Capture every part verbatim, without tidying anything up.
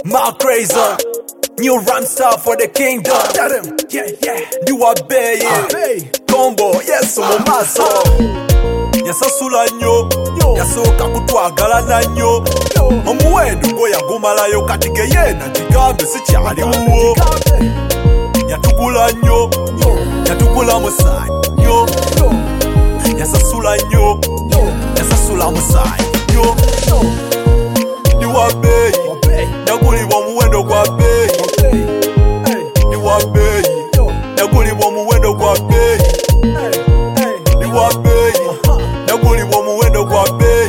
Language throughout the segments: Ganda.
Mark Razor, new rhyme star for the kingdom. Tell them, yeah, yeah, you obey it. Combo, yes, I'm a muscle. Yasasula nyo, yasoka kutwagala nanyo. Omuwendo gwo yagumalayo kati ge yena kigambe sikyali wuwo. Yatukula nnyo, yatukula musaayi nnyo. Yasasula nnyo, yasasula musaayi nnyo. Ndi wa bbeeyi, nagulibwa omuwendo gwa bbeeyi. Ndi wa bbeeyi, nagulibwa omuwendo gwa bbeeyi. Ndi wa bbeeyi, nagulibwa omuwendo gwa bbeeyi.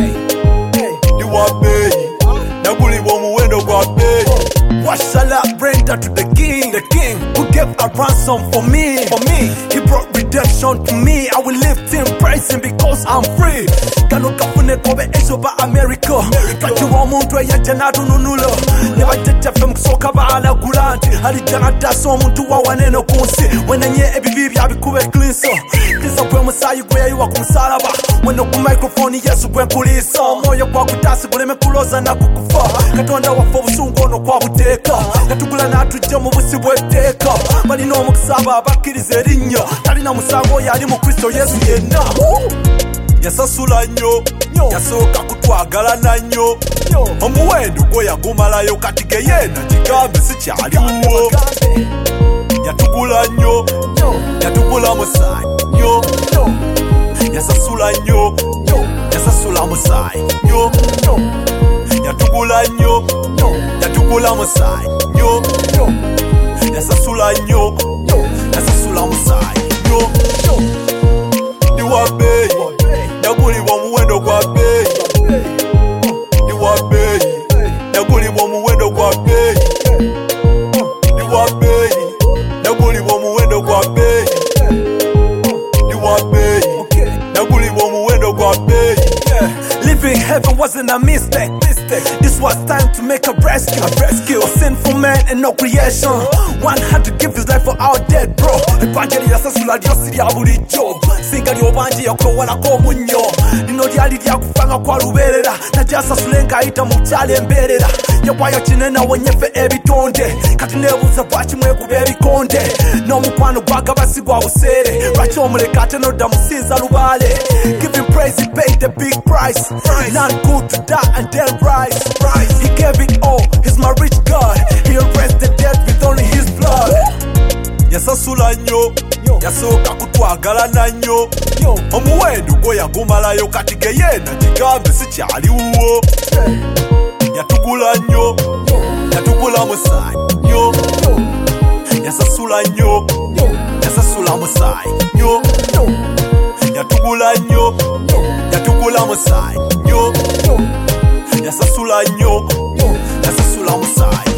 Ndi wa bbeeyi, nagulibwa omuwendo gwa bbeeyi. What shall I render to the king? The king who gave a ransom for me. For me, he brought redemption to me. I will lift him, praise him because I'm free. Kano kafune kobe esho ba America. Kati wa muntu eyaja natununula. Neba jeje fe mukusoka baala gulanti. Alijana daso muntu wa waneno kunsi. Wenenye ebibi byabikube cleanso. Kisa bwe musayi gwe yayiwa ku musalaba. Weno ku microphone yesu gwe nkulisa. Moyo kwa kutasi guleme kuloza na kukufa. Katonda waffe obusungu ono kwa buteka. Katugula natujja mu busi bw'etteeka. Balina omukisaba abakkiriza erinnya. Talina musango yali mu Kristo Yesu yenna. Yasasula nnyo, yasooka kutwagala nanyo. Omuwendo gwo yagumalayo kati ge yena kigambe sikyaliwo. Yatukula nnyo, yatukula musaayi nnyo. Yasasula nnyo, yasasula musaayi nnyo. Yatukula nnyo, yatukula musaayi nnyo. Yasasula nnyo, yasasula musaayi nnyo. Ndi wa bbeeyi, nagulibwa omuwendo gwa bbeeyi. Ndi wa bbeeyi, nagulibwa omuwendo gwa bbeeyi. Ndi wa bbeeyi, nagulibwa omuwendo gwa bbeeyi. Ndi wa bbeeyi, nagulibwa omuwendo gwa bbeeyi. Living heaven wasn't a mistake. This was time to make a rescue. A rescue, a sinful man and no creation. One had to give his life for our dead bro. Evanjeli yasasula lyosi lya bulijjo. Singa ly'obanje yakulowalako omunnyo. Lino lyali lyakufanga kwa lubeerera. Najja asasule ng'ayita mu kyalo embeerera. Yawaayo kinene awonyefe ebitonde. Kati neebuuza lwaki mwekuba ebikonde. N'omukwano gwagabasi gwa buseere. Lwaki omuleka ate n'odda musinza lubaale. Give him praise, he paid the big price. None good to die and then rise. He gave it all, he's my rich God. He'll raise the dead with only his blood. Yasasula nnyo, yasooka kutwagala nanyo. Omuwendo gwo yagumalayo kati ge yena kigambe sikyaliwo. Yatukula nnyo, yatukula musaayi nnyo. Yasasula nnyo, yasasula musaayi nnyo. Yatukula nnyo, yatukula musaayi nnyo. Yasasula nnyo, yasasula musaayi.